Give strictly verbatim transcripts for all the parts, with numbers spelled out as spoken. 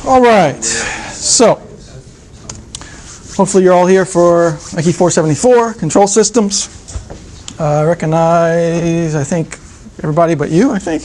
All right, so hopefully you're all here for I K E four seventy-four, control systems. I uh, recognize, I think, everybody but you, I think.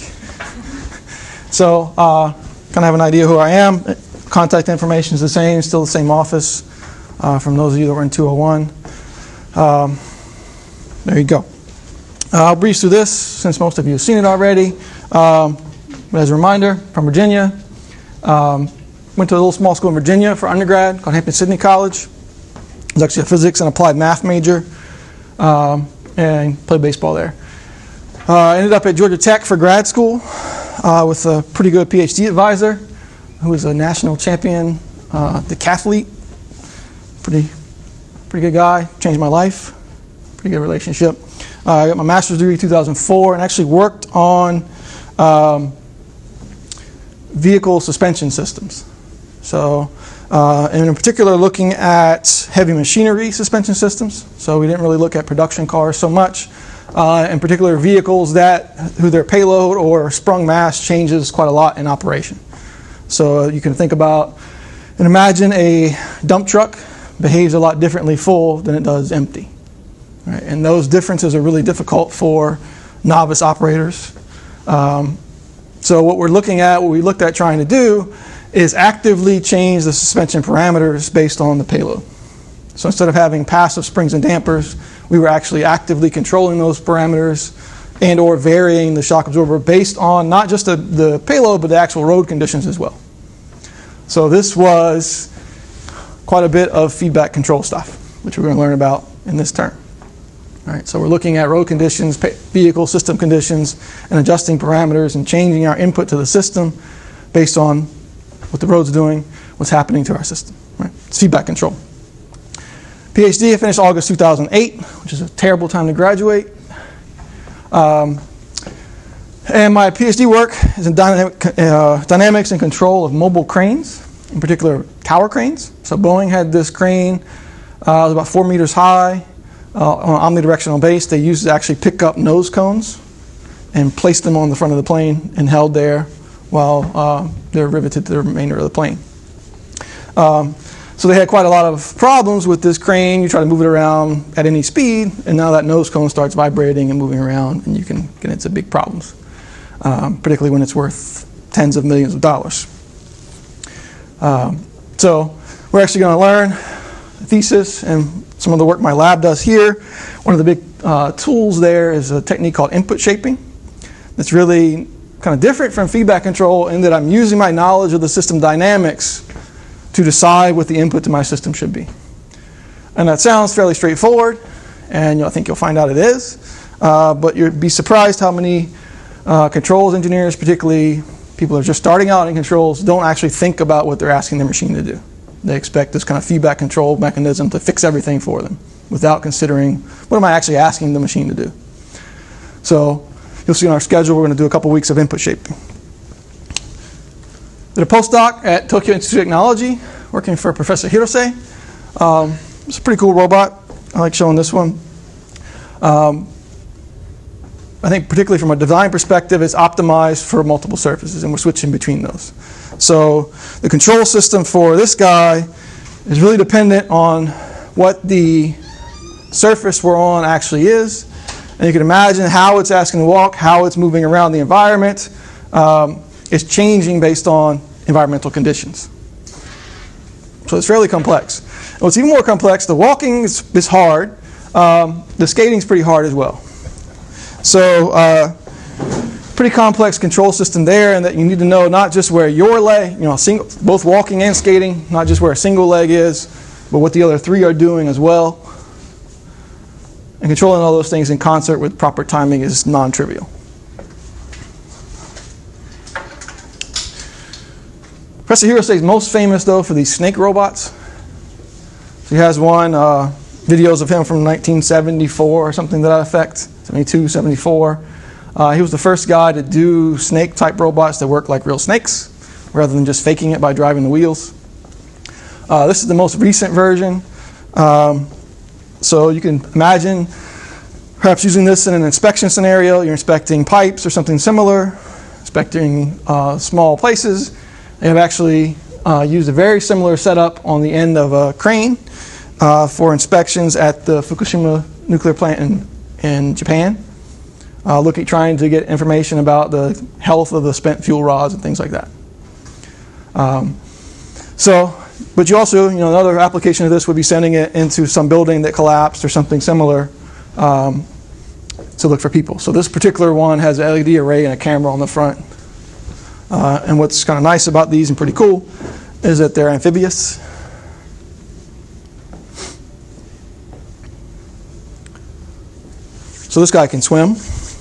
So, uh, kind of have an idea who I am. Contact information is the same, still the same office uh, from those of you that were in two oh one. Um, there you go. Uh, I'll breeze through this since most of you have seen it already. Um, but as a reminder, from Virginia. Um, went to a little small school in Virginia for undergrad called Hampton-Sydney College. I was actually a physics and applied math major, um, and played baseball there. I uh, ended up at Georgia Tech for grad school uh, with a pretty good PhD advisor who was a national champion uh, decathlete. Pretty, pretty good guy. Changed my life. Pretty good relationship. Uh, I got my master's degree in two thousand four and actually worked on um, vehicle suspension systems. So, uh, and in particular, looking at heavy machinery suspension systems. So we didn't really look at production cars so much. Uh, in particular, vehicles that, who their payload or sprung mass changes quite a lot in operation. So you can think about and imagine a dump truck behaves a lot differently full than it does empty. Right? And those differences are really difficult for novice operators. Um, so what we're looking at, what we looked at trying to do, is actively change the suspension parameters based on the payload. So instead of having passive springs and dampers, we were actually actively controlling those parameters and or varying the shock absorber based on not just the, the payload, but the actual road conditions as well. So this was quite a bit of feedback control stuff, which we're going to learn about in this term. All right, so we're looking at road conditions, vehicle system conditions, and adjusting parameters and changing our input to the system based on what the road's doing, what's happening to our system. Right? It's feedback control. PhD, I finished August two thousand eight, which is a terrible time to graduate. Um, and my PhD work is in dynamic, uh, dynamics and control of mobile cranes, in particular tower cranes. So Boeing had this crane, uh, it was about four meters high, uh, on an omnidirectional base. They used to actually pick up nose cones and place them on the front of the plane and held there while uh, they're riveted to the remainder of the plane. Um, so they had quite a lot of problems with this crane. You try to move it around at any speed, and now that nose cone starts vibrating and moving around, and you can get into big problems, um, particularly when it's worth tens of millions of dollars. Um, so we're actually going to learn a thesis and some of the work my lab does here. One of the big uh, tools there is a technique called input shaping. It's really kind of different from feedback control in that I'm using my knowledge of the system dynamics to decide what the input to my system should be. And that sounds fairly straightforward, and I think you'll find out it is. Uh, but you'd be surprised how many uh, controls engineers, particularly people who are just starting out in controls, don't actually think about what they're asking their machine to do. They expect this kind of feedback control mechanism to fix everything for them without considering what am I actually asking the machine to do. So you'll see on our schedule we're going to do a couple weeks of input shaping. Did a postdoc at Tokyo Institute of Technology working for Professor Hirose. Um, it's a pretty cool robot. I like showing this one. Um, I think particularly from a design perspective, it's optimized for multiple surfaces, and we're switching between those. So the control system for this guy is really dependent on what the surface we're on actually is. And you can imagine how it's asking to walk, how it's moving around the environment. Um, is changing based on environmental conditions. So it's fairly complex. And what's even more complex, the walking is, is hard. Um, the skating is pretty hard as well. So uh, pretty complex control system there, and that you need to know not just where your leg, you know, single, both walking and skating, not just where a single leg is, but what the other three are doing as well. And controlling all those things in concert with proper timing is non-trivial. Professor Hirose is most famous, though, for these snake robots. So he has one, uh, videos of him from nineteen seventy-four or something to that effect, seventy-two, seventy-four. Uh, he was the first guy to do snake-type robots that work like real snakes, rather than just faking it by driving the wheels. Uh, this is the most recent version. Um, so you can imagine perhaps using this in an inspection scenario. You're inspecting pipes or something similar, inspecting uh, small places. They have actually uh, used a very similar setup on the end of a crane uh, for inspections at the Fukushima nuclear plant in, in Japan, uh, looking, trying to get information about the health of the spent fuel rods and things like that. Um, so, but you also, you know, another application of this would be sending it into some building that collapsed or something similar um, to look for people. So this particular one has an L E D array and a camera on the front. Uh, and what's kind of nice about these and pretty cool is that they're amphibious. So this guy can swim.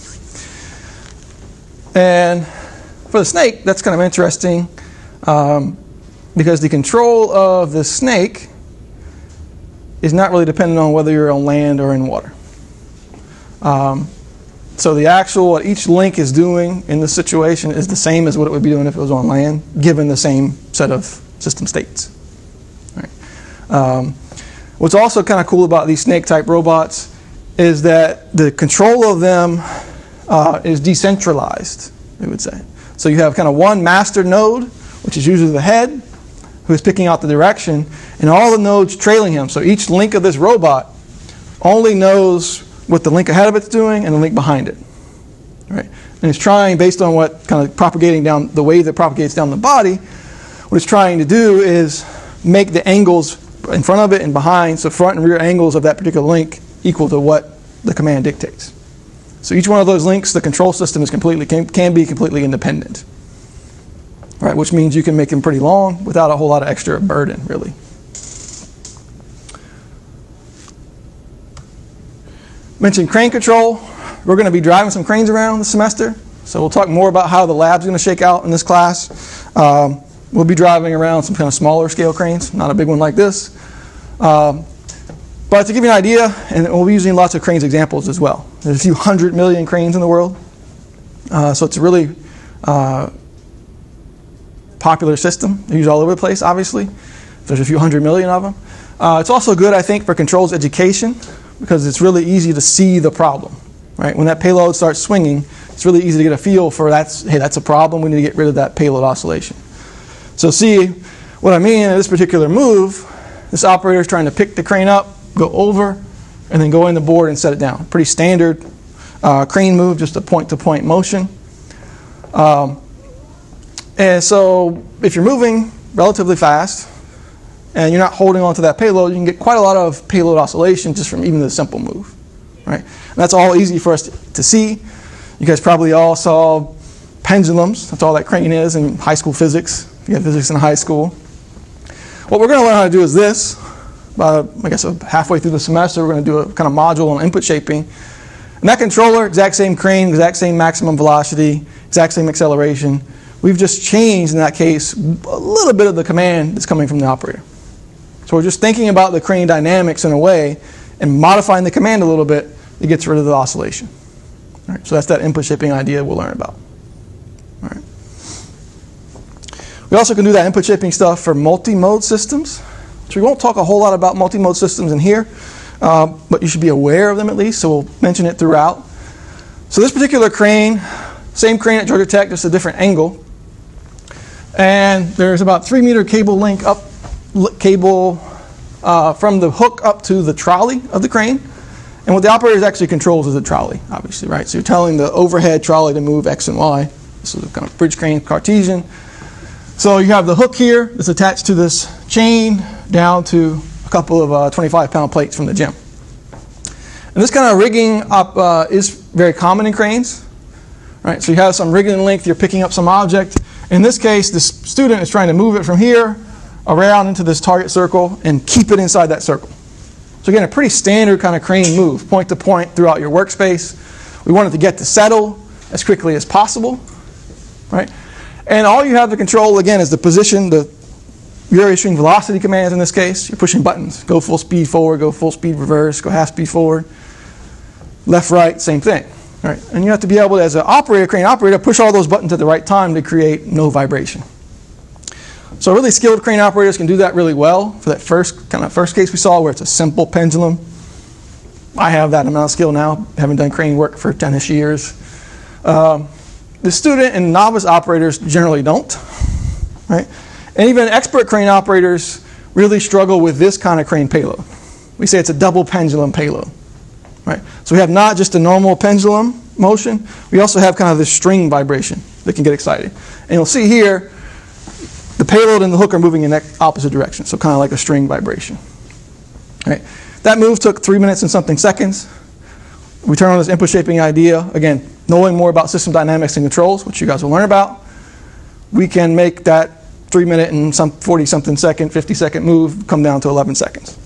And for the snake, that's kind of interesting um, because the control of the snake is not really dependent on whether you're on land or in water. Um, So the actual, what each link is doing in this situation is the same as what it would be doing if it was on land, given the same set of system states. Right. Um, what's also kind of cool about these snake-type robots is that the control of them uh, is decentralized, we would say. So you have kind of one master node, which is usually the head, who is picking out the direction, and all the nodes trailing him. So each link of this robot only knows what the link ahead of it's doing and the link behind it, right? And it's trying, based on what kind of propagating down, the wave that propagates down the body, what it's trying to do is make the angles in front of it and behind, so front and rear angles of that particular link equal to what the command dictates. So each one of those links, the control system is completely can, can be completely independent, right? Which means you can make them pretty long without a whole lot of extra burden, really. Mentioned crane control. We're going to be driving some cranes around this semester, so we'll talk more about how the lab's going to shake out in this class. Um, we'll be driving around some kind of smaller scale cranes, not a big one like this. Um, but to give you an idea, and we'll be using lots of cranes examples as well. There's a few hundred million cranes in the world, uh, so it's a really uh, popular system. They're used all over the place, obviously. There's a few hundred million of them. Uh, it's also good, I think, for controls education, because it's really easy to see the problem, right? When that payload starts swinging, it's really easy to get a feel for that's, hey, that's a problem. We need to get rid of that payload oscillation. So see, what I mean in this particular move, this operator is trying to pick the crane up, go over, and then go in the board and set it down. Pretty standard uh, crane move, just a point-to-point motion. Um, and so if you're moving relatively fast, and you're not holding on to that payload, you can get quite a lot of payload oscillation just from even the simple move, right? And that's all easy for us to, to see. You guys probably all saw pendulums. That's all that crane is in high school physics, if you have physics in high school. What we're going to learn how to do is this. About, I guess, halfway through the semester, we're going to do a kind of module on input shaping. And that controller, exact same crane, exact same maximum velocity, exact same acceleration. We've just changed, in that case, a little bit of the command that's coming from the operator. So we're just thinking about the crane dynamics in a way and modifying the command a little bit that gets rid of the oscillation. All right, so that's that input shaping idea we'll learn about. All right. We also can do that input shaping stuff for multi-mode systems. So we won't talk a whole lot about multi-mode systems in here, uh, but you should be aware of them at least, so we'll mention it throughout. So this particular crane, same crane at Georgia Tech, just a different angle. And there's about three meter cable link up cable uh, from the hook up to the trolley of the crane. And what the operator actually controls is the trolley, obviously, right? So you're telling the overhead trolley to move X and Y. This is a kind of bridge crane, Cartesian. So you have the hook here that's attached to this chain down to a couple of uh, twenty-five pound plates from the gym. And this kind of rigging up uh, is very common in cranes, right? So you have some rigging length, you're picking up some object. In this case, this student is trying to move it from here around into this target circle and keep it inside that circle. So again, a pretty standard kind of crane move, point to point throughout your workspace. We want it to get to settle as quickly as possible, right? And all you have to control, again, is the position, the you're issuing velocity commands in this case. You're pushing buttons. Go full speed forward, go full speed reverse, go half speed forward. Left, right, same thing. All right. And you have to be able to, as an operator, crane operator, push all those buttons at the right time to create no vibration. So really skilled crane operators can do that really well for that first kind of first case we saw where it's a simple pendulum. I have that amount of skill now, having done crane work for ten-ish years. Um, the student and novice operators generally don't, right? And even expert crane operators really struggle with this kind of crane payload. We say it's a double pendulum payload. Right? So we have not just a normal pendulum motion, we also have kind of this string vibration that can get excited. And you'll see here, the payload and the hook are moving in opposite directions, so kind of like a string vibration. Right? That move took three minutes and something seconds. We turn on this input shaping idea. Again, knowing more about system dynamics and controls, which you guys will learn about, we can make that three minute and some forty something second, fifty second move come down to eleven seconds.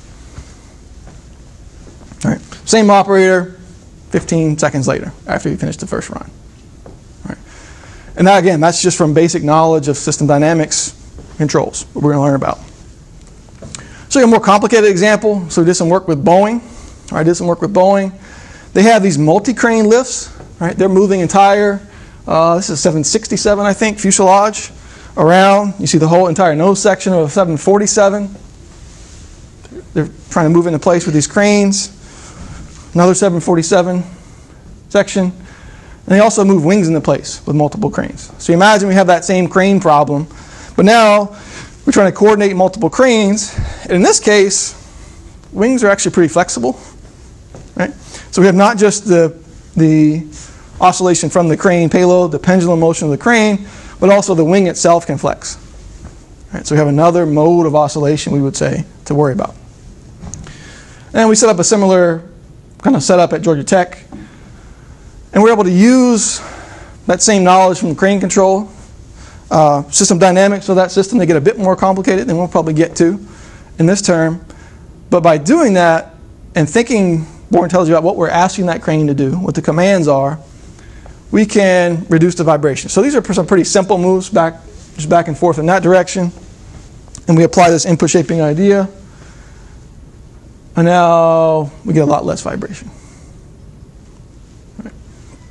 All right. Same operator, fifteen seconds later after you finish the first run. All right. And that, again, that's just from basic knowledge of system dynamics controls, what we're going to learn about. So a more complicated example. So we did some work with Boeing. All right, I did some work with Boeing. They have these multi-crane lifts. Right? They're moving entire, uh, this is seven sixty-seven, I think, fuselage around. You see the whole entire nose section of a seven forty-seven. They're trying to move into place with these cranes. Another seven forty-seven section. And they also move wings into place with multiple cranes. So you imagine we have that same crane problem, but now we're trying to coordinate multiple cranes. And in this case, wings are actually pretty flexible. Right? So we have not just the, the oscillation from the crane payload, the pendulum motion of the crane, but also the wing itself can flex. Right? So we have another mode of oscillation, we would say, to worry about. And we set up a similar kind of setup at Georgia Tech. And we're able to use that same knowledge from crane control, uh, system dynamics of that system. They get a bit more complicated than we'll probably get to in this term. But by doing that and thinking more intelligently about what we're asking that crane to do, what the commands are, we can reduce the vibration. So these are some pretty simple moves, back, just back and forth in that direction. And we apply this input shaping idea. And now we get a lot less vibration. Right.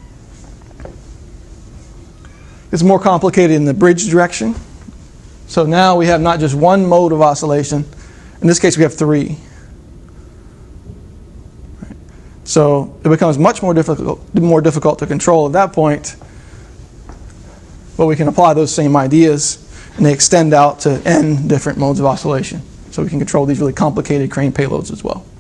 It's more complicated in the bridge direction. So now we have not just one mode of oscillation. In this case, we have three. Right. So it becomes much more difficult, more difficult to control at that point. But we can apply those same ideas, and they extend out to n different modes of oscillation. So we can control these really complicated crane payloads as well.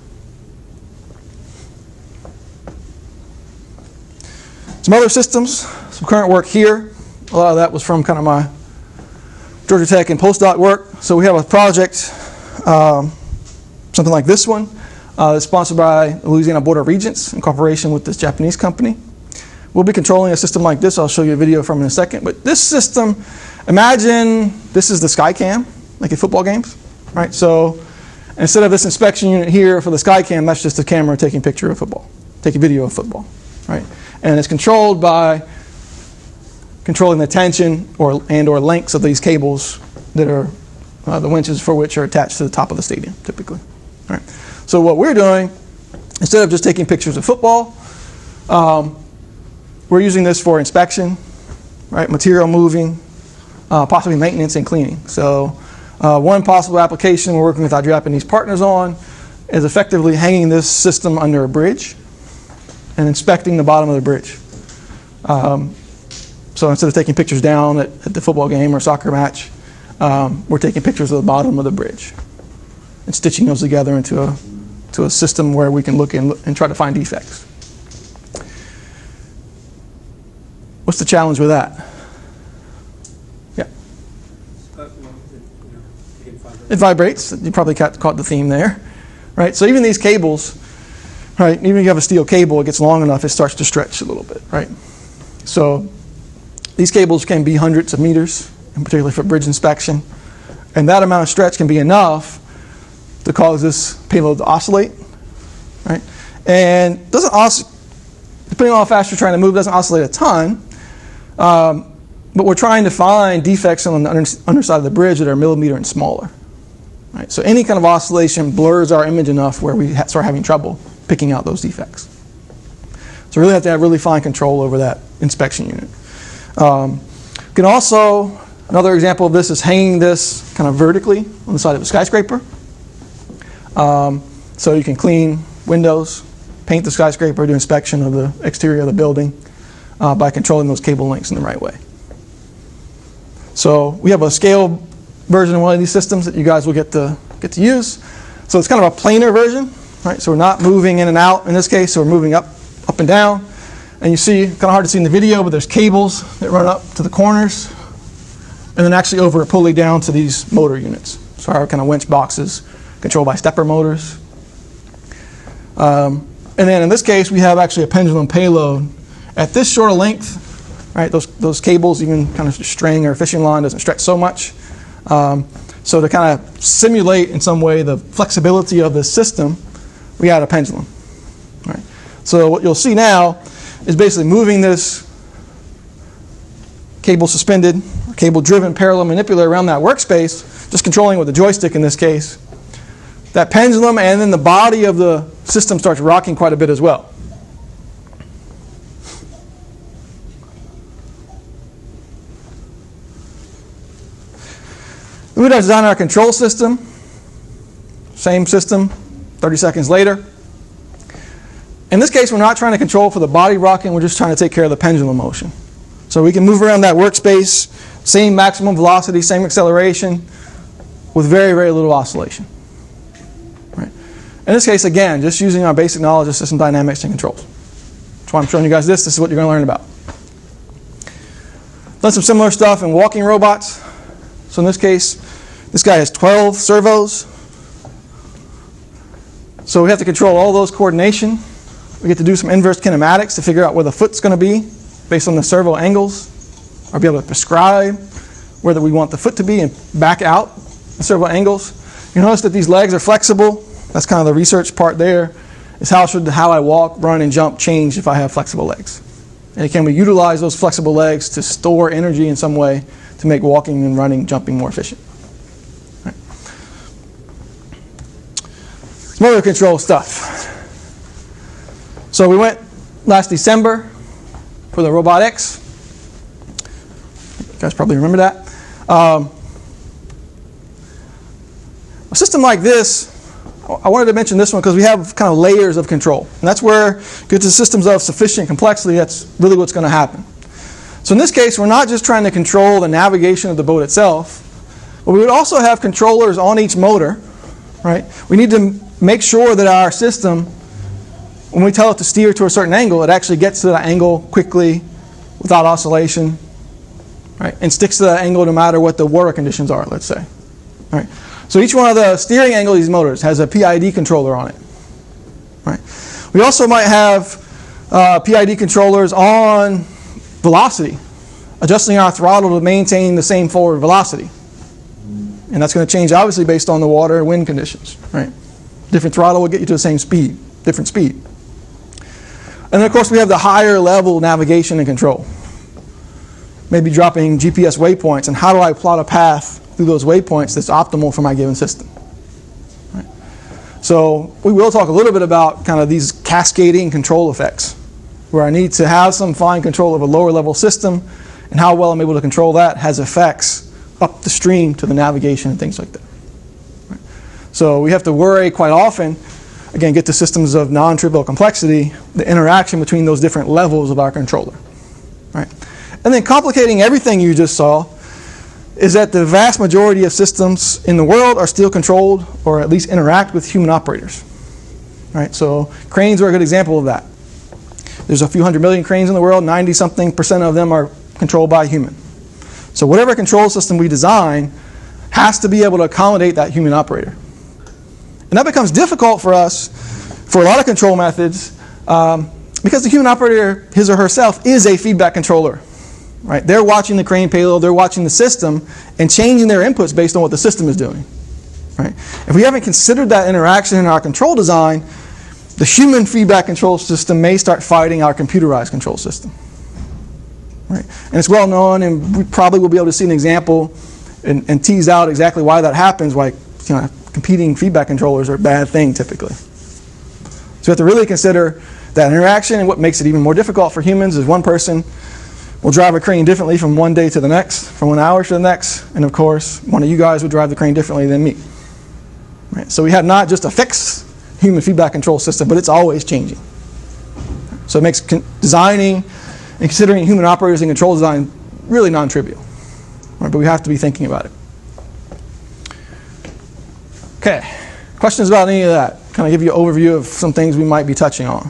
Some other systems, some current work here. A lot of that was from kind of my Georgia Tech and postdoc work. So we have a project, um, something like this one, uh, that's sponsored by the Louisiana Board of Regents in cooperation with this Japanese company. We'll be controlling a system like this. I'll show you a video from in a second. But this system, imagine this is the Skycam, like at football games. Right, so instead of this inspection unit here for the Skycam, that's just a camera taking a picture of football, taking video of football, right? And it's controlled by controlling the tension or and or lengths of these cables that are uh, the winches for which are attached to the top of the stadium, typically. All right. So what we're doing, instead of just taking pictures of football, um, we're using this for inspection, right? Material moving, uh, possibly maintenance and cleaning. So. Uh, one possible application we're working with our Japanese partners on is effectively hanging this system under a bridge and inspecting the bottom of the bridge. Um, so instead of taking pictures down at, at the football game or soccer match, um, we're taking pictures of the bottom of the bridge and stitching those together into a, to a system where we can look and, and try to find defects. What's the challenge with that? It vibrates. You probably caught, caught the theme there, right? So even these cables, right? Even if you have a steel cable, it gets long enough, it starts to stretch a little bit, right? So these cables can be hundreds of meters, and particularly for bridge inspection, and that amount of stretch can be enough to cause this payload to oscillate, right? And doesn't os- depending on how fast you're trying to move, doesn't oscillate a ton. Um, but we're trying to find defects on the under, underside of the bridge that are a millimeter and smaller. Right, so any kind of oscillation blurs our image enough where we ha- start having trouble picking out those defects. So we really have to have really fine control over that inspection unit. Um, you can also, another example of this is hanging this kind of vertically on the side of a skyscraper. Um, so you can clean windows, paint the skyscraper, do inspection of the exterior of the building uh, by controlling those cable lengths in the right way. So we have a scale version of one of these systems that you guys will get to get to use. So it's kind of a planar version, right? So we're not moving in and out in this case, so we're moving up, up and down. And you see, kind of hard to see in the video, but there's cables that run up to the corners, and then actually over a pulley down to these motor units. So our kind of winch boxes controlled by stepper motors. Um, and then in this case, we have actually a pendulum payload at this shorter length, right? Those those cables, even kind of string or fishing line, doesn't stretch so much. Um, so to kind of simulate in some way the flexibility of the system, we add a pendulum. Right? So what you'll see now is basically moving this cable suspended, cable driven parallel manipulator around that workspace, just controlling with the joystick in this case. That pendulum and then the body of the system starts rocking quite a bit as well. We would have designed our control system. Same system, thirty seconds later. In this case, we're not trying to control for the body rocking, we're just trying to take care of the pendulum motion. So we can move around that workspace, same maximum velocity, same acceleration, with very, very little oscillation. Right. In this case, again, just using our basic knowledge of system dynamics and controls. That's why I'm showing you guys this. This is what you're going to learn about. Done some similar stuff in walking robots. So in this case, this guy has twelve servos. So we have to control all those coordination. We get to do some inverse kinematics to figure out where the foot's going to be based on the servo angles, or be able to prescribe whether we want the foot to be and back out the servo angles. You notice that these legs are flexible. That's kind of the research part there, is how should how I walk, run, and jump change if I have flexible legs. And can we utilize those flexible legs to store energy in some way to make walking and running, jumping more efficient? Right. Motor control stuff. So we went last December for the Robot X. You guys probably remember that. Um, a system like this, I wanted to mention this one because we have kind of layers of control. And that's where, get to systems of sufficient complexity, that's really what's going to happen. So in this case, we're not just trying to control the navigation of the boat itself, but we would also have controllers on each motor. Right? We need to make sure that our system, when we tell it to steer to a certain angle, it actually gets to that angle quickly without oscillation, right? And sticks to that angle no matter what the water conditions are, let's say. Right? So each one of the steering angles of these motors has a P I D controller on it. Right? We also might have uh, P I D controllers on velocity, adjusting our throttle to maintain the same forward velocity. And that's going to change obviously based on the water and wind conditions. Right? Different throttle will get you to the same speed, different speed. And then of course we have the higher level navigation and control. Maybe dropping G P S waypoints, and how do I plot a path through those waypoints that's optimal for my given system. Right? So we will talk a little bit about kind of these cascading control effects, where I need to have some fine control of a lower level system, and how well I'm able to control that has effects up the stream to the navigation and things like that. Right? So we have to worry quite often, again, get to systems of non-trivial complexity, the interaction between those different levels of our controller. Right? And then complicating everything you just saw is that the vast majority of systems in the world are still controlled or at least interact with human operators. Right? So cranes are a good example of that. There's a few hundred million cranes in the world, ninety something percent of them are controlled by a human. So whatever control system we design has to be able to accommodate that human operator. And that becomes difficult for us for a lot of control methods um, because the human operator, his or herself, is a feedback controller. Right? They're watching the crane payload, they're watching the system, and changing their inputs based on what the system is doing. Right? If we haven't considered that interaction in our control design, the human feedback control system may start fighting our computerized control system. Right? And it's well known, and we probably will be able to see an example and, and tease out exactly why that happens, why you know, competing feedback controllers are a bad thing typically. So we have to really consider that interaction, and what makes it even more difficult for humans is one person will drive a crane differently from one day to the next, from one hour to the next, and of course, one of you guys would drive the crane differently than me. Right? So we have not just a fixed human feedback control system, but it's always changing. So it makes con- designing and considering human operators in control design really non-trivial. Right? But we have to be thinking about it. Okay, questions about any of that? Kind of give you an overview of some things we might be touching on.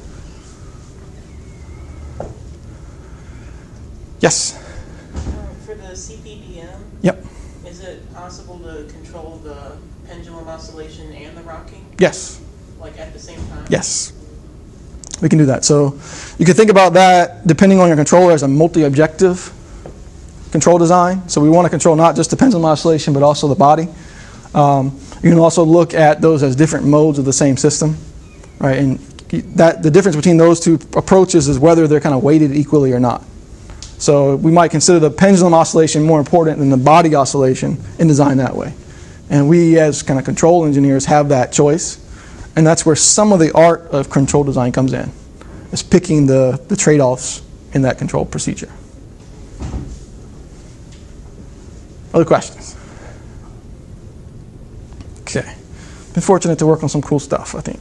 Yes? Uh, for the C P D M, Yep. is it possible to control the pendulum oscillation and the rocking, Yes. like at the same time? Yes. We can do that. So you can think about that, depending on your controller, as a multi-objective control design. So we want to control not just the pendulum oscillation, but also the body. Um, you can also look at those as different modes of the same system, right? And that the difference between those two approaches is whether they're kind of weighted equally or not. So we might consider the pendulum oscillation more important than the body oscillation and design that way. And we, as kind of control engineers, have that choice. And that's where some of the art of control design comes in, is picking the, the trade-offs in that control procedure. Other questions? Okay. Been fortunate to work on some cool stuff, I think.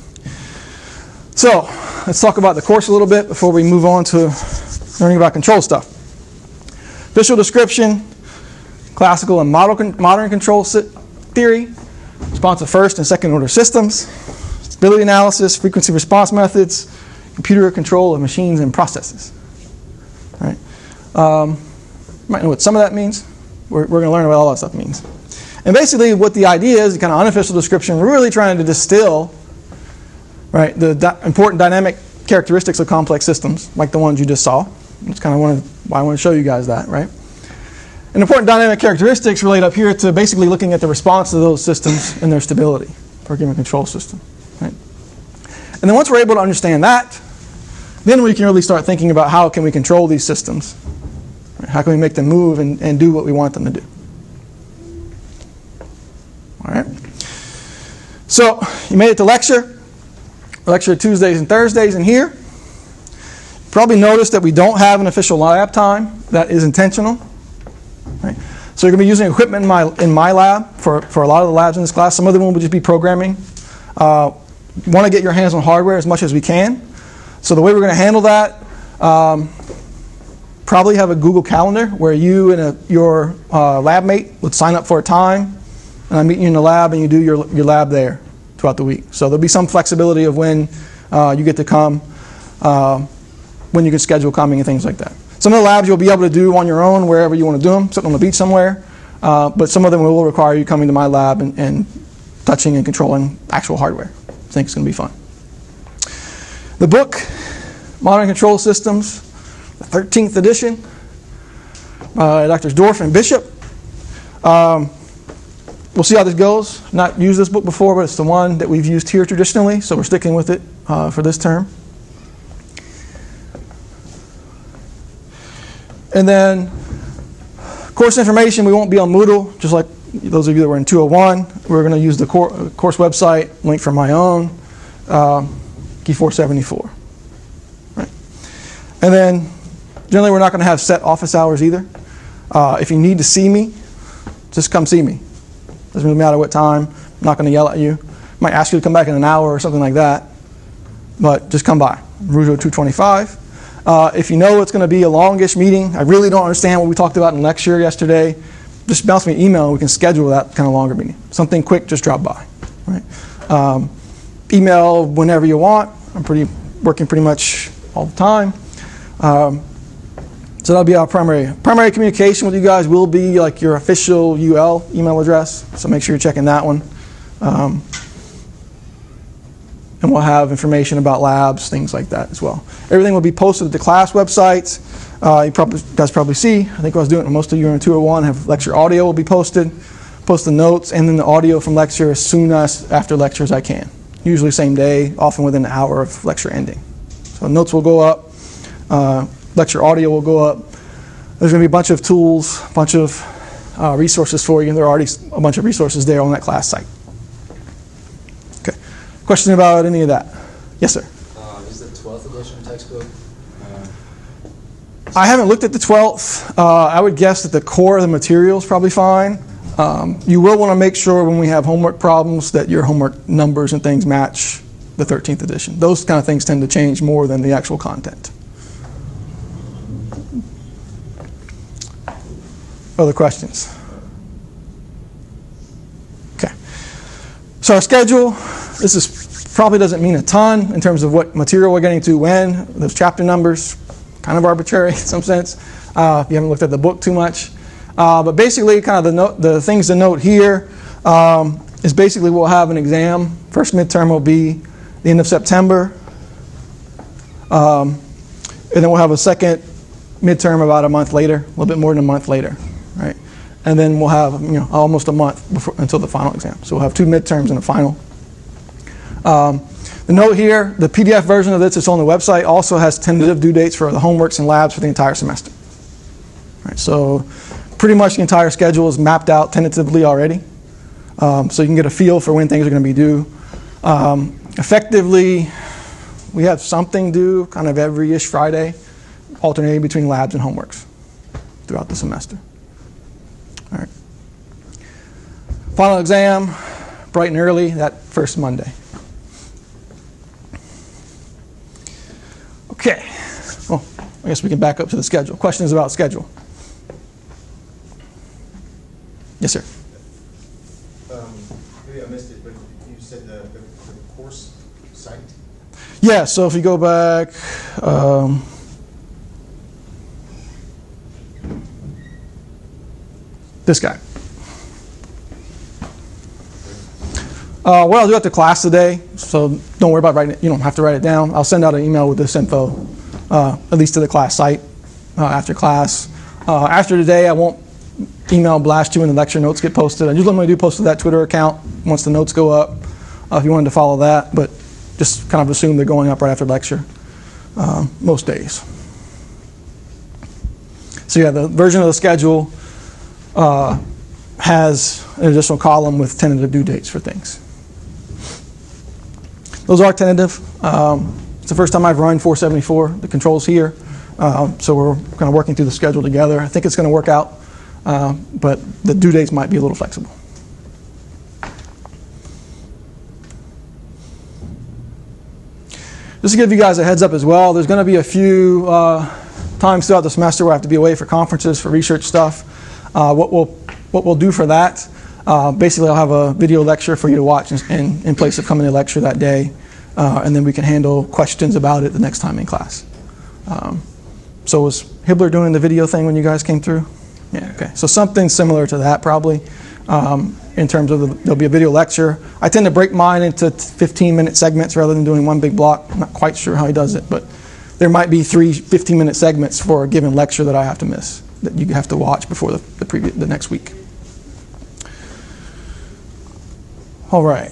So let's talk about the course a little bit before we move on to learning about control stuff. Visual description, classical and model, modern control theory, responsive first and second order systems, stability analysis, frequency response methods, computer control of machines and processes. All right. Um, you might know what some of that means. We're, we're going to learn what all that stuff means. And basically what the idea is, the kind of unofficial description, we're really trying to distill, right, the di- important dynamic characteristics of complex systems, like the ones you just saw. That's kind of one of why I want to show you guys that, right? And important dynamic characteristics relate up here to basically looking at the response to those systems and their stability for a given control system, right? And then once we're able to understand that, then we can really start thinking about how can we control these systems. Right? How can we make them move and, and do what we want them to do? All right. So you made it to lecture. Lecture Tuesdays and Thursdays in here. Probably noticed that we don't have an official lab time. That is intentional. Right? So you're going to be using equipment in my in my lab for, for a lot of the labs in this class. Some of them will just be programming. Uh, want to get your hands on hardware as much as we can. So the way we're going to handle that, um, probably have a Google Calendar where you and a, your uh, lab mate would sign up for a time, and I meet you in the lab and you do your your lab there throughout the week. So there'll be some flexibility of when uh, you get to come, uh, when you can schedule coming and things like that. Some of the labs you'll be able to do on your own wherever you want to do them, sitting on the beach somewhere. Uh, but some of them will require you coming to my lab and, and touching and controlling actual hardware. I think it's going to be fun. The book, Modern Control Systems, the thirteenth edition, by Doctors Dorff and Bishop. Um, we'll see how this goes. Not used this book before, but it's the one that we've used here traditionally, so we're sticking with it uh, for this term. And then course information, we won't be on Moodle, just like those of you that were in two oh one. We're going to use the cor- course website, link from my own, uh, Key four seventy-four. Right. And then generally we're not going to have set office hours either. Uh, if you need to see me, just come see me. Doesn't really matter what time. I'm not going to yell at you. Might ask you to come back in an hour or something like that. But just come by. Rougeau two twenty-five. Uh, if you know it's going to be a longish meeting, I really don't understand what we talked about in lecture yesterday, just bounce me an email and we can schedule that kind of longer meeting. Something quick, just drop by. Right? Um, email whenever you want. I'm pretty working pretty much all the time. Um, so that'll be our primary primary communication with you guys will be like your official U L email address. So make sure you're checking that one. Um, and we'll have information about labs, things like that as well. Everything will be posted at the class websites. Uh, you probably guys probably see. I think I was doing it. Most of you are in two oh one. Have lecture audio will be posted. Post the notes and then the audio from lecture as soon as after lecture as I can. Usually same day, often within an hour of lecture ending. So notes will go up. Uh, lecture audio will go up. There's going to be a bunch of tools, a bunch of uh, resources for you, and there are already a bunch of resources there on that class site. Okay. Question about any of that? Yes, sir. Uh, is the twelfth edition textbook? Uh, I haven't looked at the twelfth. Uh, I would guess that the core of the material is probably fine. Um, you will want to make sure when we have homework problems that your homework numbers and things match the thirteenth edition. Those kind of things tend to change more than the actual content. Other questions? Okay. So our schedule, this is probably doesn't mean a ton in terms of what material we're getting to when. Those chapter numbers, kind of arbitrary in some sense, uh, if you haven't looked at the book too much. Uh, but basically, kind of the, note, the things to note here um, is basically we'll have an exam. First midterm will be the end of September. Um, and then we'll have a second midterm about a month later, a little bit more than a month later, right? And then we'll have you know almost a month before, until the final exam. So we'll have two midterms and a final. Um, the note here, the P D F version of this that's on the website also has tentative due dates for the homeworks and labs for the entire semester. Right, so pretty much the entire schedule is mapped out tentatively already. Um, so you can get a feel for when things are going to be due. Um, effectively, we have something due kind of every-ish Friday, alternating between labs and homeworks throughout the semester. All right. Final exam, bright and early, that first Monday. Okay. Well, I guess we can back up to the schedule. Questions about schedule? Yes, sir. Um, maybe I missed it, but you said the, the, the course site? Yeah, so if you go back, um, this guy. Uh, what I'll do after class today, so don't worry about writing it, you don't have to write it down. I'll send out an email with this info, uh, at least to the class site uh, after class. Uh, after today, I won't email blast you when the lecture notes get posted. I usually only do post to that Twitter account once the notes go up, uh, if you wanted to follow that, but just kind of assume they're going up right after lecture uh, most days. So yeah, the version of the schedule uh, has an additional column with tentative due dates for things. Those are tentative. Um, it's the first time I've run four seventy-four. The controls here, uh, so we're kind of working through the schedule together. I think it's going to work out, uh, but the due dates might be a little flexible. Just to give you guys a heads up as well, there's going to be a few uh, times throughout the semester where I have to be away for conferences, for research stuff. Uh, what we'll what we'll do for that, uh, basically I'll have a video lecture for you to watch in, in, in place of coming to lecture that day, uh, and then we can handle questions about it the next time in class. Um, so was Hibbler doing the video thing when you guys came through? Yeah, okay. So something similar to that probably. Um, in terms of the, there'll be a video lecture. I tend to break mine into fifteen minute segments rather than doing one big block. I'm not quite sure how he does it, but there might be three fifteen minute segments for a given lecture that I have to miss, that you have to watch before the, the, previous, the next week. All right.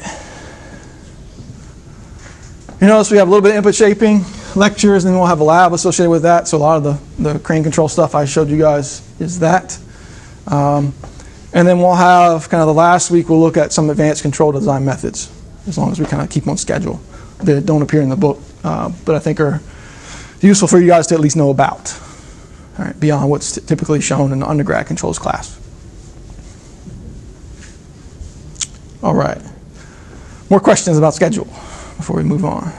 You notice we have a little bit of input shaping, lectures, and then we'll have a lab associated with that. So a lot of the, the crane control stuff I showed you guys is that. Um, And then we'll have kind of the last week, we'll look at some advanced control design methods, as long as we kind of keep on schedule, that don't appear in the book, uh, but I think are useful for you guys to at least know about, all right, beyond what's t- typically shown in the undergrad controls class. All right. More questions about schedule before we move on.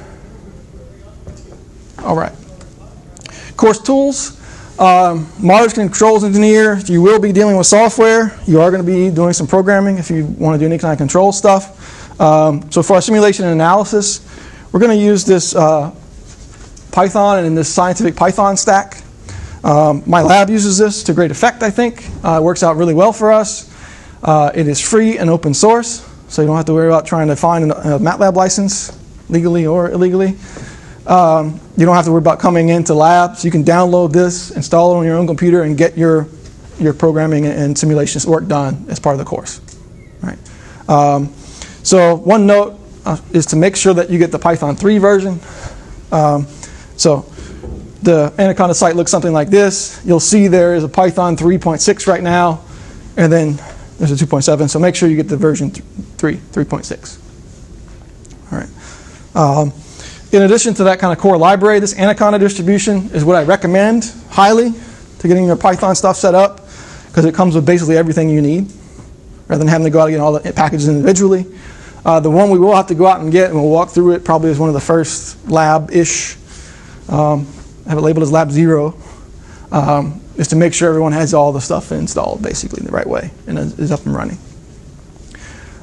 All right. Course tools. Um, Mars controls engineer, you will be dealing with software. You are going to be doing some programming if you want to do any kind of control stuff. Um, so for our simulation and analysis, we're going to use this uh, Python and this scientific Python stack. Um, my lab uses this to great effect, I think. Uh, it works out really well for us. Uh, it is free and open source, so you don't have to worry about trying to find a MATLAB license, legally or illegally. Um, you don't have to worry about coming into labs. You can download this, install it on your own computer, and get your your programming and simulations work done as part of the course. Right. Um, so one note uh, is to make sure that you get the Python three version. Um, so the Anaconda site looks something like this. You'll see there is a Python three point six right now, and then there's a two point seven. So make sure you get the version three, three point six. All right. Um, In addition to that kind of core library, this Anaconda distribution is what I recommend highly to getting your Python stuff set up, because it comes with basically everything you need, rather than having to go out and get all the packages individually. Uh, the one we will have to go out and get, and we'll walk through it probably as one of the first lab-ish, um, I have it labeled as lab zero, um, is to make sure everyone has all the stuff installed basically in the right way and is up and running.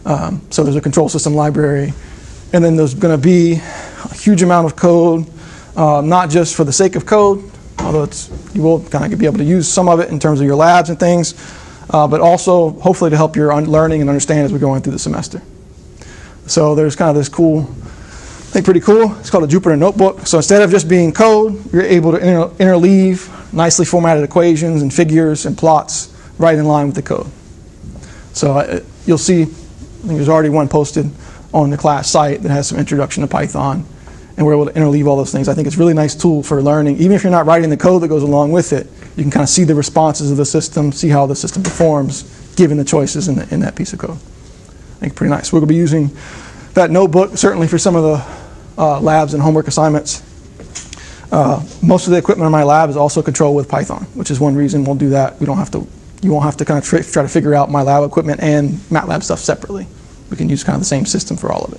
Um, so there's a control system library, and then there's going to be a huge amount of code, uh, not just for the sake of code, although it's, you will kind of be able to use some of it in terms of your labs and things, uh, but also hopefully to help your un- learning and understand as we're going through the semester. So there's kind of this cool, I think pretty cool, it's called a Jupyter Notebook. So instead of just being code, you're able to inter- interleave nicely formatted equations and figures and plots right in line with the code. So uh, you'll see, I think there's already one posted on the class site that has some introduction to Python, and we're able to interleave all those things. I think it's a really nice tool for learning. Even if you're not writing the code that goes along with it, you can kind of see the responses of the system, see how the system performs given the choices in, the, in that piece of code. I think pretty nice. We're going to be using that notebook certainly for some of the uh, labs and homework assignments. Uh, most of the equipment in my lab is also controlled with Python, which is one reason we'll do that. We don't have to, you won't have to kind of try, try to figure out my lab equipment and MATLAB stuff separately. We can use kind of the same system for all of it.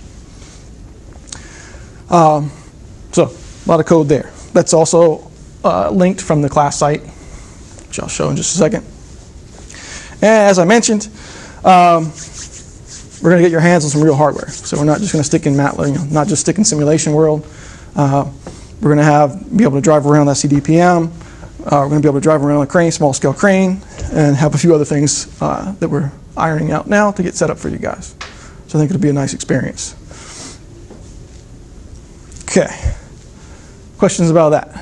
Um, so a lot of code there. That's also uh, linked from the class site, which I'll show in just a second. And as I mentioned, um, we're going to get your hands on some real hardware. So we're not just going to stick in MATLAB, you know, not just stick in simulation world. Uh, we're going to have be able to drive around that C D P M. Uh, we're going to be able to drive around a crane, small scale crane, and have a few other things uh, that we're ironing out now to get set up for you guys. So I think it'll be a nice experience. Okay. Questions about that?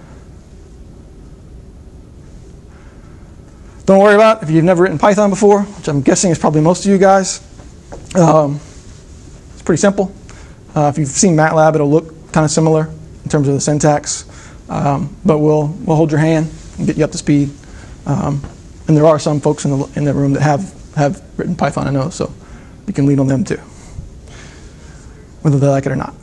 Don't worry about it if you've never written Python before, which I'm guessing is probably most of you guys. Um, it's pretty simple. Uh, if you've seen MATLAB, it'll look kind of similar in terms of the syntax, um, but we'll we'll hold your hand and get you up to speed. Um, and there are some folks in the in the room that have have written Python, I know, so you can lean on them too, whether they like it or not.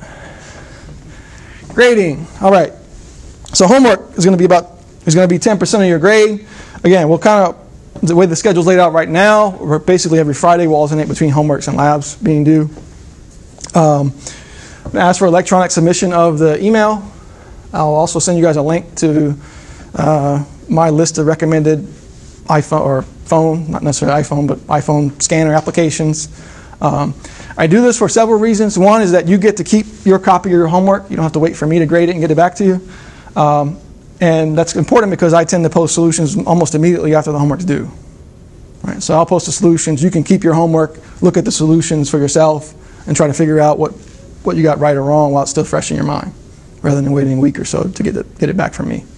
Grading. All right. So homework is going to be about is going to be ten percent of your grade. Again, we'll kind of the way the schedule's laid out right now, we're basically every Friday we'll alternate between homeworks and labs being due. Um, as for electronic submission of the email, I'll also send you guys a link to uh, my list of recommended iPhone or phone, not necessarily iPhone, but iPhone scanner applications. Um, I do this for several reasons. One is that you get to keep your copy of your homework. You don't have to wait for me to grade it and get it back to you. Um, and that's important because I tend to post solutions almost immediately after the homework's due. Right? So I'll post the solutions. You can keep your homework, look at the solutions for yourself, and try to figure out what, what you got right or wrong while it's still fresh in your mind, rather than waiting a week or so to get it, get it back from me.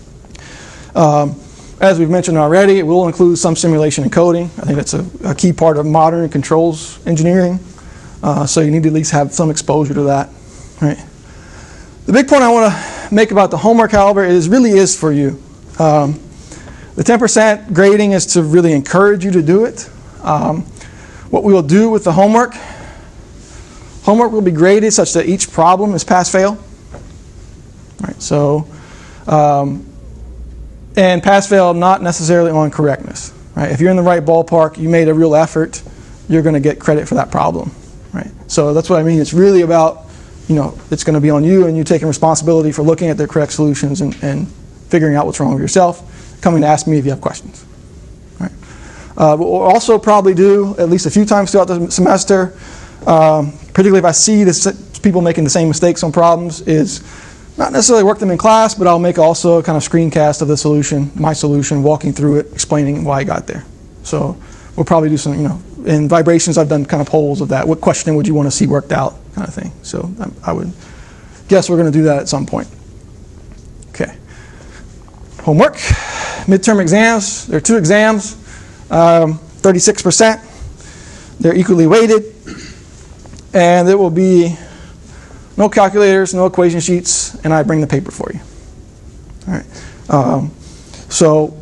Um, as we've mentioned already, it will include some simulation and coding. I think that's a, a key part of modern controls engineering. Uh, so you need to at least have some exposure to that. Right? The big point I want to make about the homework, however, is really is for you. Um, the ten percent grading is to really encourage you to do it. Um, what we will do with the homework, homework will be graded such that each problem is pass-fail. Right, so, um, and pass-fail not necessarily on correctness. Right? If you're in the right ballpark, you made a real effort, you're going to get credit for that problem. Right? So that's what I mean. It's really about, you know, it's going to be on you and you taking responsibility for looking at the correct solutions and, and figuring out what's wrong with yourself, coming to ask me if you have questions. Right? Uh, but we'll also probably do at least a few times throughout the semester, um, particularly if I see this, people making the same mistakes on problems, is not necessarily work them in class, but I'll make also a kind of screencast of the solution, my solution, walking through it, explaining why I got there. So we'll probably do some, you know, in vibrations I've done kind of polls of that. What question would you want to see worked out kind of thing. So I, I would guess we're going to do that at some point. Okay. Homework. Midterm exams. There are two exams, um, thirty-six percent. They're equally weighted. And there will be no calculators, no equation sheets, and I bring the paper for you. All right. Um, so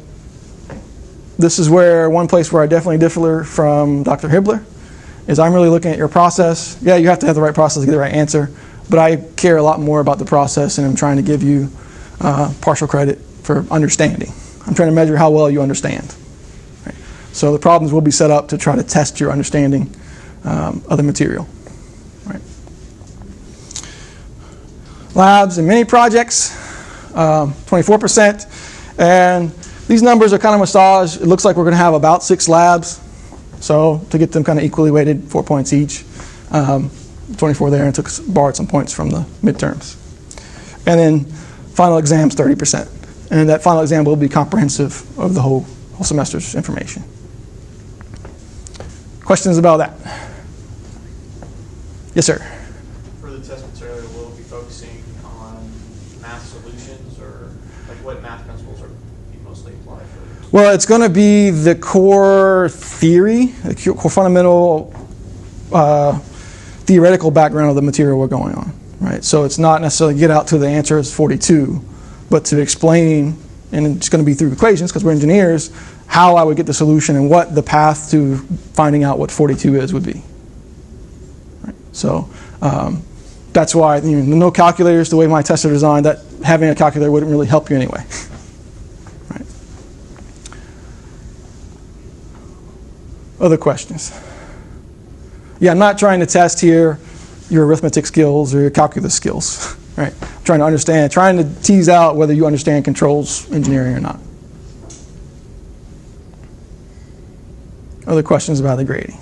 this is where one place where I definitely differ from Doctor Hibbler is I'm really looking at your process. Yeah, you have to have the right process to get the right answer, but I care a lot more about the process, and I'm trying to give you uh, partial credit for understanding. I'm trying to measure how well you understand. Right. So the problems will be set up to try to test your understanding um, of the material. Right. Labs and mini projects, um, twenty-four percent. And these numbers are kind of massaged. It looks like we're going to have about six labs. So to get them kind of equally weighted, four points each, um, twenty-four there, and took borrowed some points from the midterms. And then final exams, thirty percent. And that final exam will be comprehensive of the whole, whole semester's information. Questions about that? Yes, sir. For the test material, will it be focusing on math solutions, or like what math principles are you mostly apply for? Well, it's going to be the core theory, the core fundamental uh, theoretical background of the material we're going on, right? So it's not necessarily get out to the answer is forty-two, but to explain, and it's going to be through equations because we're engineers, how I would get the solution and what the path to finding out what forty-two is would be. Right? So um, that's why, you know, no calculators, the way my tests are designed, that having a calculator wouldn't really help you anyway. Right? Other questions? Yeah, I'm not trying to test here your arithmetic skills or your calculus skills. Right? I'm trying to understand, trying to tease out whether you understand controls engineering or not. Other questions about the grading?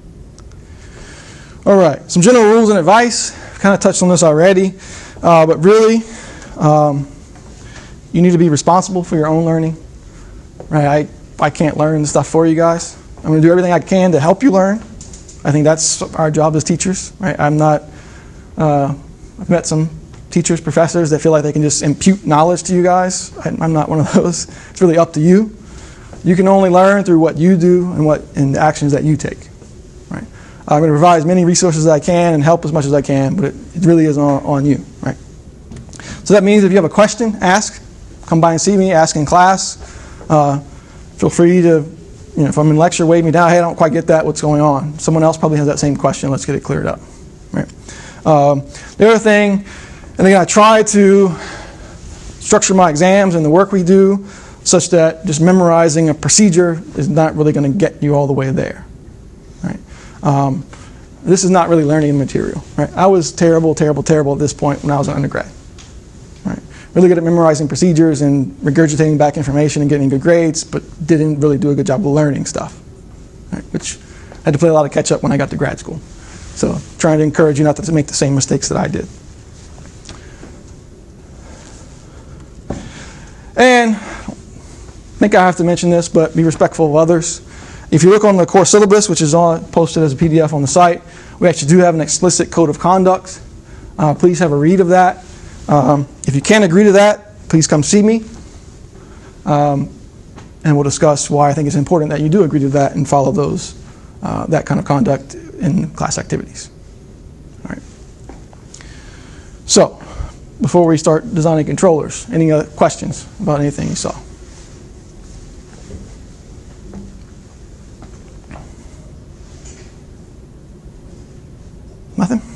All right, some general rules and advice. I've kind of touched on this already, uh, but really, um, you need to be responsible for your own learning. Right? I, I can't learn the stuff for you guys. I'm going to do everything I can to help you learn. I think that's our job as teachers. Right? I'm not. Uh, I've met some teachers, professors that feel like they can just impute knowledge to you guys. I, I'm not one of those. It's really up to you. You can only learn through what you do and what and the actions that you take. Right? I'm going to provide as many resources as I can and help as much as I can, but it, it really is on, on you. Right? So that means if you have a question, ask. Come by and see me. Ask in class. Uh, feel free to, you know, if I'm in lecture, wave me down. Hey, I don't quite get that. What's going on? Someone else probably has that same question. Let's get it cleared up. Right? Um, the other thing, and again, I try to structure my exams and the work we do such that just memorizing a procedure is not really going to get you all the way there. Right? Um, this is not really learning material. Right? I was terrible, terrible, terrible at this point when I was an undergrad. Right? Really good at memorizing procedures and regurgitating back information and getting good grades, but didn't really do a good job of learning stuff. Right? Which I had to play a lot of catch up when I got to grad school. So trying to encourage you not to make the same mistakes that I did. And I think I have to mention this, but be respectful of others. If you look on the course syllabus, which is on, posted as a P D F on the site, we actually do have an explicit code of conduct. Uh, please have a read of that. Um, if you can't agree to that, please come see me. Um, and we'll discuss why I think it's important that you do agree to that and follow those, uh, that kind of conduct in class activities. All right. So, before we start designing controllers, any other questions about anything you saw? Nothing?